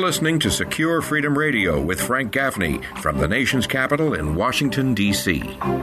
listening to Secure Freedom Radio with Frank Gaffney from the nation's capital in Washington, D.C.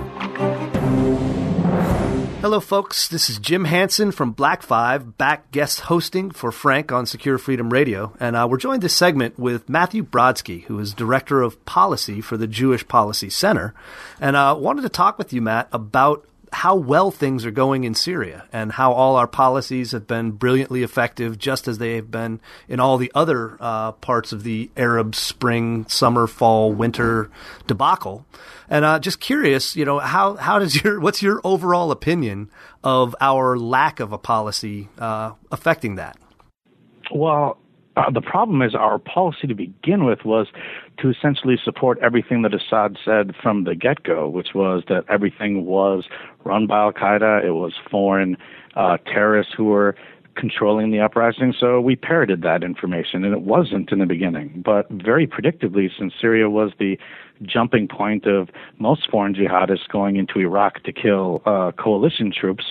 Hello, folks. This is Jim Hansen from Black 5, back guest hosting for Frank on Secure Freedom Radio. And we're joined this segment with Matthew Brodsky, who is Director of Policy for the Jewish Policy Center. And I wanted to talk with you, Matt, about how well things are going in Syria and how all our policies have been brilliantly effective, just as they have been in all the other parts of the Arab spring, summer, fall, winter debacle. And just curious, what's your overall opinion of our lack of a policy affecting that? Well, the problem is our policy to begin with was to essentially support everything that Assad said from the get-go, which was that everything was run by al-Qaeda. It was foreign terrorists who were controlling the uprising. So we parroted that information, and it wasn't in the beginning. But very predictably, since Syria was the jumping point of most foreign jihadists going into Iraq to kill coalition troops,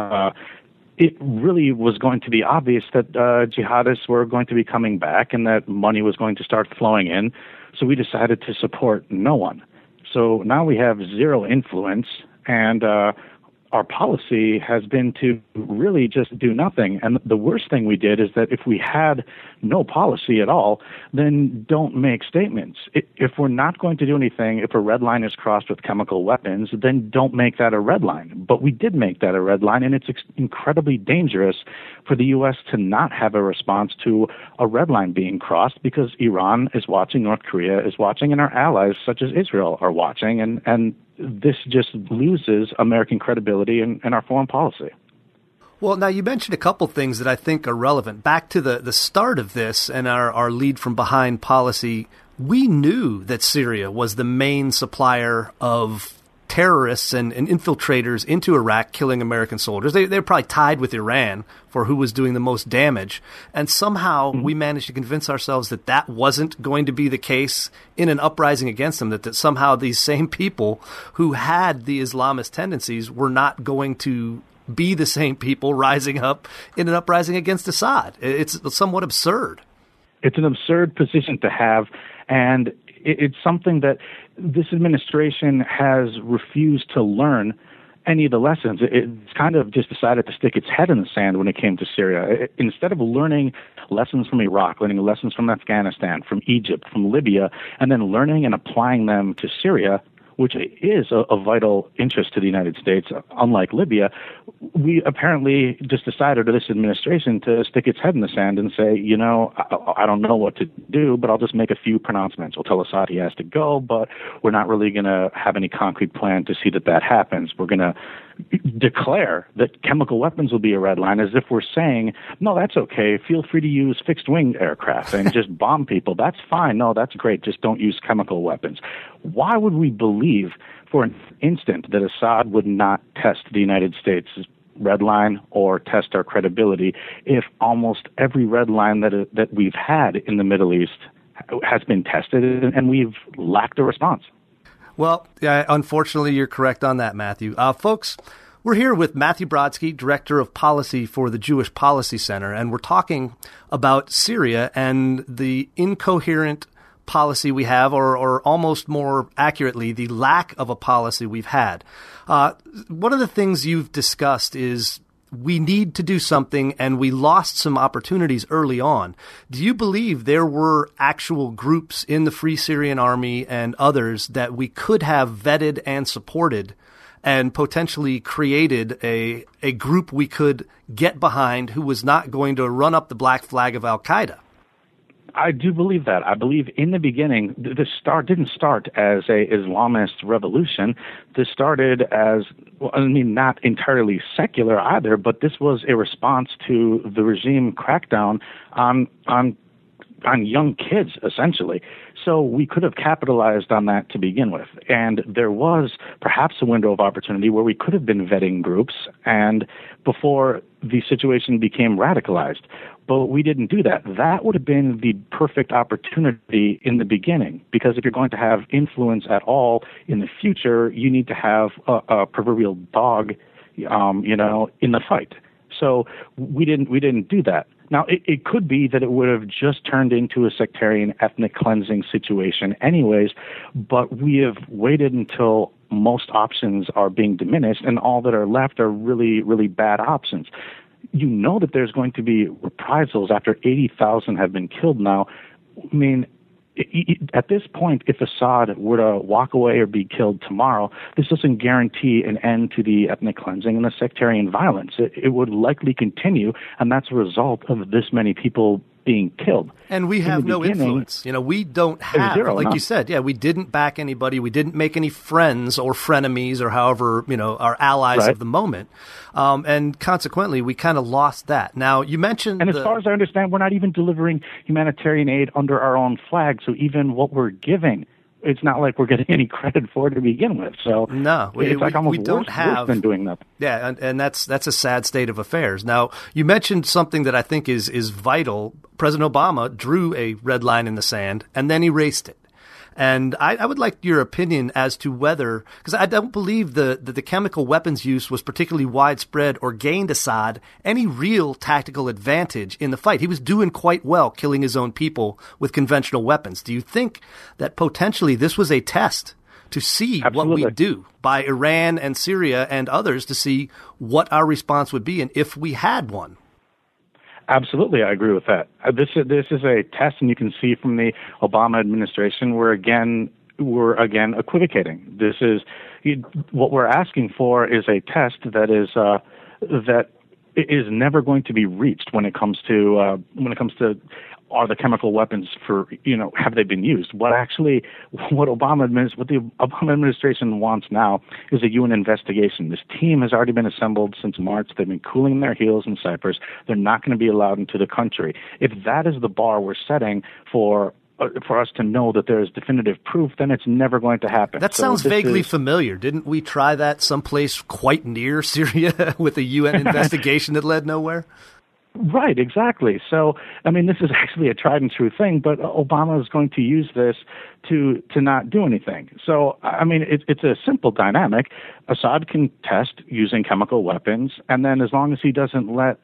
it really was going to be obvious that jihadists were going to be coming back and that money was going to start flowing in. So we decided to support no one. So now we have zero influence, and our policy has been to really just do nothing. And the worst thing we did is that if we had no policy at all, then don't make statements. If we're not going to do anything, if a red line is crossed with chemical weapons, then don't make that a red line. But we did make that a red line, and it's incredibly dangerous for the U.S. to not have a response to a red line being crossed, because Iran is watching, North Korea is watching, and our allies such as Israel are watching, and this just loses American credibility in our foreign policy. Well, now you mentioned a couple things that I think are relevant. Back to the start of this and our lead from behind policy, we knew that Syria was the main supplier of terrorists and infiltrators into Iraq, killing American soldiers. They're probably tied with Iran for who was doing the most damage. And somehow we managed to convince ourselves that that wasn't going to be the case in an uprising against them, that somehow these same people who had the Islamist tendencies were not going to be the same people rising up in an uprising against Assad. It's somewhat absurd. It's an absurd position to have, and it's something that this administration has refused to learn any of the lessons. It's kind of just decided to stick its head in the sand when it came to Syria. Instead of learning lessons from Iraq, learning lessons from Afghanistan, from Egypt, from Libya, and then learning and applying them to Syria, which is a vital interest to the United States, unlike Libya, we apparently just decided, or this administration, to stick its head in the sand and say, I don't know what to do, but I'll just make a few pronouncements. We'll tell Assad he has to go, but we're not really going to have any concrete plan to see that happens. We're going to declare that chemical weapons will be a red line, as if we're saying, no, that's okay. Feel free to use fixed-wing aircraft and just bomb people. That's fine. No, that's great. Just don't use chemical weapons. Why would we believe for an instant that Assad would not test the United States' red line or test our credibility if almost every red line that we've had in the Middle East has been tested and we've lacked a response? Well, unfortunately, you're correct on that, Matthew. Folks, we're here with Matthew Brodsky, Director of Policy for the Jewish Policy Center, and we're talking about Syria and the incoherent policy we have, or almost more accurately, the lack of a policy we've had. One of the things you've discussed is we need to do something, and we lost some opportunities early on. Do you believe there were actual groups in the Free Syrian Army and others that we could have vetted and supported and potentially created a group we could get behind who was not going to run up the black flag of al-Qaeda? I do believe that. I believe in the beginning, this didn't start as a Islamist revolution. This started as, not entirely secular either, but this was a response to the regime crackdown on young kids, essentially. So we could have capitalized on that to begin with. And there was perhaps a window of opportunity where we could have been vetting groups and before the situation became radicalized. But we didn't do that. That would have been the perfect opportunity in the beginning, because if you're going to have influence at all in the future, you need to have a proverbial dog, in the fight. So we didn't do that. Now, it could be that it would have just turned into a sectarian ethnic cleansing situation anyways, but we have waited until most options are being diminished and all that are left are really, really bad options. You know that there's going to be reprisals after 80,000 have been killed now. I mean, at this point, if Assad were to walk away or be killed tomorrow, this doesn't guarantee an end to the ethnic cleansing and the sectarian violence. It would likely continue, and that's a result of this many people being killed. And we have no influence. We don't have, you said, we didn't back anybody. We didn't make any friends or frenemies or however, our allies of the moment. And consequently, we kind of lost that. Now, you mentioned... And as far as I understand, we're not even delivering humanitarian aid under our own flag. So even what we're giving, it's not like we're getting any credit for it to begin with. So no, it's like almost worse than doing nothing. Yeah, and that's a sad state of affairs. Now, you mentioned something that I think is vital. President Obama drew a red line in the sand and then erased it. And I would like your opinion as to whether, because I don't believe that the chemical weapons use was particularly widespread or gained Assad any real tactical advantage in the fight. He was doing quite well killing his own people with conventional weapons. Do you think that potentially this was a test to see what we do by Iran and Syria and others to see what our response would be and if we had one? Absolutely, I agree with that. This is a test, and you can see from the Obama administration, we're again equivocating. This is what we're asking for is a test that is never going to be reached when it comes to are the chemical weapons have they been used? What the Obama administration wants now is a UN investigation. This team has already been assembled since March. They've been cooling their heels in Cyprus. They're not going to be allowed into the country. If that is the bar we're setting for us to know that there is definitive proof, then it's never going to happen. That sounds vaguely familiar. Didn't we try that someplace quite near Syria with a UN investigation that led nowhere? Right, exactly. So, I mean, this is actually a tried and true thing, but Obama is going to use this to not do anything. So, I mean, it's a simple dynamic. Assad can test using chemical weapons, and then as long as he doesn't let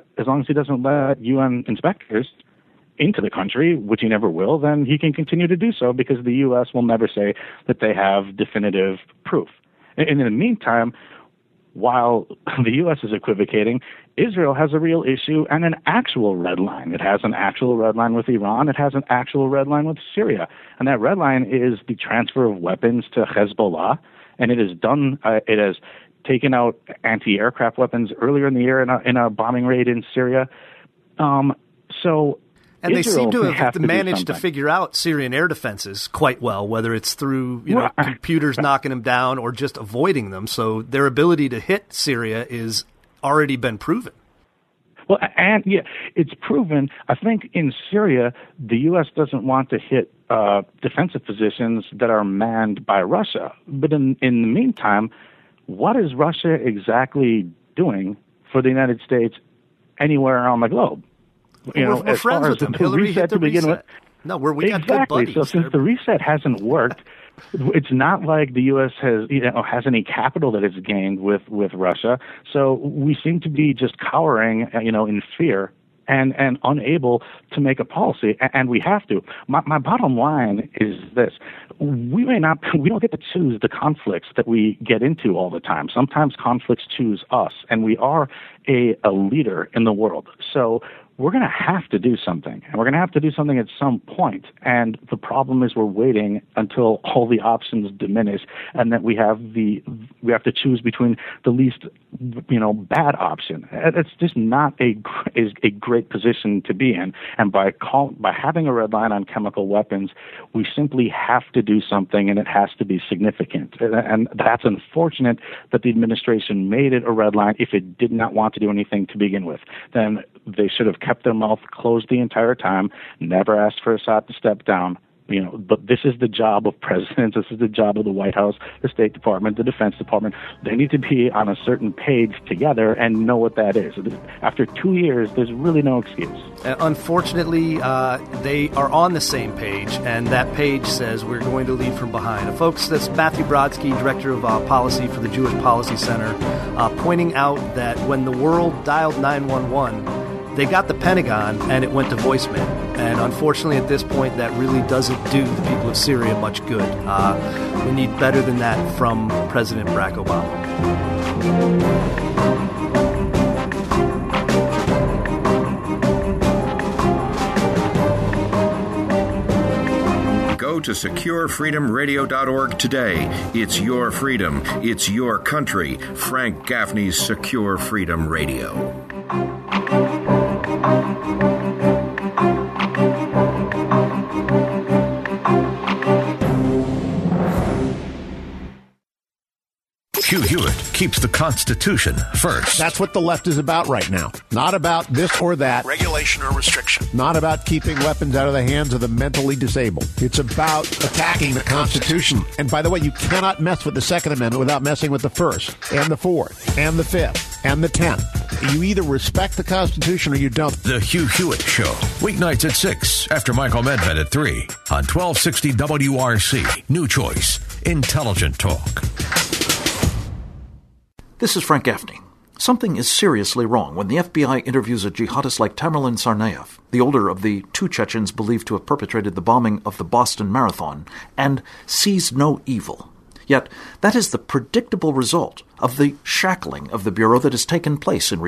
UN inspectors into the country, which he never will, then he can continue to do so because the U.S. will never say that they have definitive proof. And in the meantime, while the U.S. is equivocating, Israel has a real issue and an actual red line. It has an actual red line with Iran. It has an actual red line with Syria. And that red line is the transfer of weapons to Hezbollah. And it has taken out anti-aircraft weapons earlier in the year in a bombing raid in Syria. And Israel they seem to have to managed to figure out Syrian air defenses quite well, whether it's through computers knocking them down or just avoiding them. So their ability to hit Syria is already been proven. Well, and it's proven. I think in Syria, the U.S. doesn't want to hit defensive positions that are manned by Russia. But in the meantime, what is Russia exactly doing for the United States anywhere around the globe? We're friends with them. Hillary hit the reset. No, we got good buddies. So since the reset hasn't worked, it's not like the U.S. has any capital that it's gained with Russia. So we seem to be just cowering, in fear and unable to make a policy. And we have to. My bottom line is this: we don't get to choose the conflicts that we get into all the time. Sometimes conflicts choose us, and we are a leader in the world. So we're going to have to do something, and we're going to have to do something at some point. And the problem is we're waiting until all the options diminish, and that we have to choose between the least, bad option. It's just not a great position to be in. And by having a red line on chemical weapons, we simply have to do something, and it has to be significant. And that's unfortunate that the administration made it a red line. If it did not want to do anything to begin with, then they should have kept their mouth closed the entire time, never asked for Assad to step down. But this is the job of presidents. This is the job of the White House, the State Department, the Defense Department. They need to be on a certain page together and know what that is. After 2 years, there's really no excuse. Unfortunately, they are on the same page, and that page says we're going to lead from behind. Folks, that's Matthew Brodsky, Director of Policy for the Jewish Policy Center, pointing out that when the world dialed 911, They got the Pentagon, and it went to voicemail. And unfortunately, at this point, that really doesn't do the people of Syria much good. We need better than that from President Barack Obama. Go to SecureFreedomRadio.org today. It's your freedom. It's your country. Frank Gaffney's Secure Freedom Radio. Hugh Hewitt keeps the Constitution first. That's what the left is about right now. Not about this or that. Regulation or restriction. Not about keeping weapons out of the hands of the mentally disabled. It's about attacking the Constitution. And by the way, you cannot mess with the Second Amendment without messing with the First, and the Fourth, and the Fifth, and the 10th. You either respect the Constitution or you don't. The Hugh Hewitt Show. Weeknights at 6, after Michael Medved at 3, on 1260 WRC. New choice. Intelligent talk. This is Frank Gaffney. Something is seriously wrong when the FBI interviews a jihadist like Tamerlan Tsarnaev, the older of the two Chechens believed to have perpetrated the bombing of the Boston Marathon, and sees no evil. Yet, that is the predictable result of the shackling of the Bureau that has taken place in